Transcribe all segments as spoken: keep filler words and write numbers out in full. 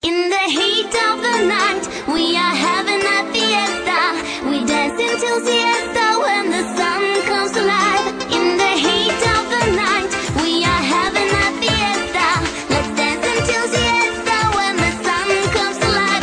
In the heat of the night, we are having a fiesta. We dance until siesta when the sun comes to life. In the heat of the night, we are having a fiesta. Let's dance until siesta when the sun comes to life.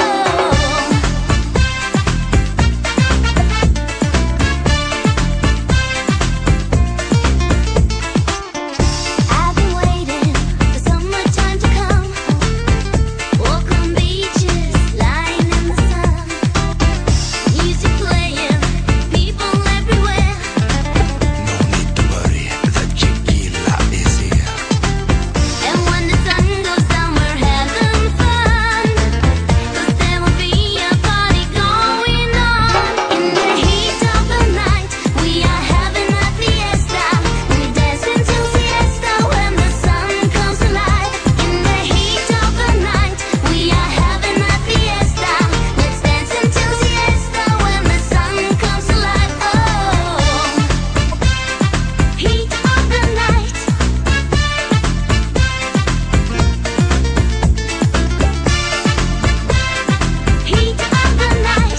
Oh, I've been waiting for summertime to come. Walk on beaches, lying in the sun. Music playing, people everywhere. No need to worry, the tequila is here. And when the sun goes down, we're having fun. 'Cause there will be a party going on. In the heat of the night, we are having a fiesta. We dance until siesta when the sun comes to life. In the heat of the night, we are having a fiesta. Let's dance until siesta when the sun comes to life. Oh, heat of the night. Heat of the night.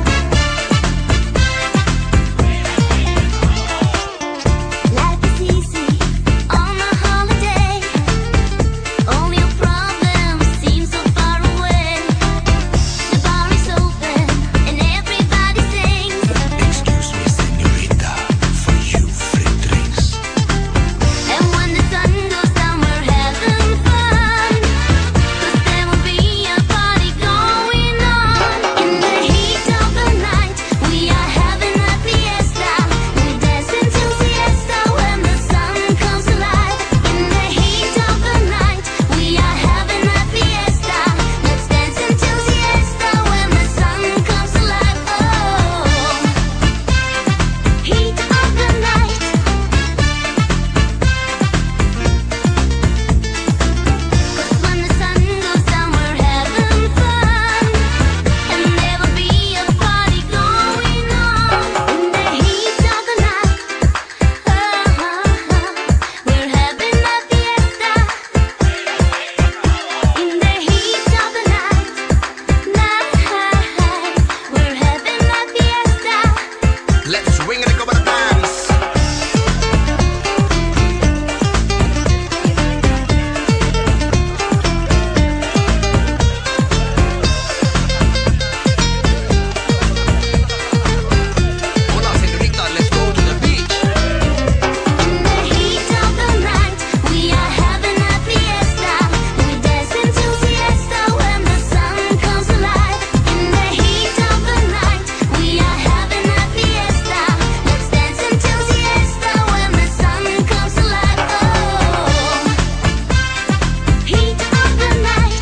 Life is easy on a holiday. All your problems seem so far away. The bar is open and everybody sings. Excuse me, señorita, for you free drinks. And when the sun goes down, we're having fun. 'Cause there will be a party going on. In the heat of the night, we are having a fiesta. We dance until siesta when the sun comes to life. In the heat of the night, we are having a fiesta. Let's dance until siesta when the sun comes to life. Oh, heat of the night. Cause when the sun goes down, we're having fun. And there will be a party going on. In the heat of the night, oh, we're having a fiesta. In the heat of the night, night, we're having a fiesta. Let's swing and go to dance. Hola, señorita, let's go to the beach. In the heat of the night, we are having a fiesta. We dance until siesta when the sun comes to life. In the heat of the night, we are having a fiesta. Let's dance until siesta when the sun comes to life. Oh, heat of the night.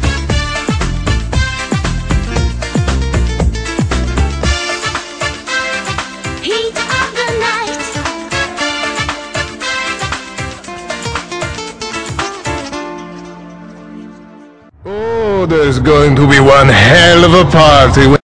Heat of the night. Oh, there's going to be one hell of a party.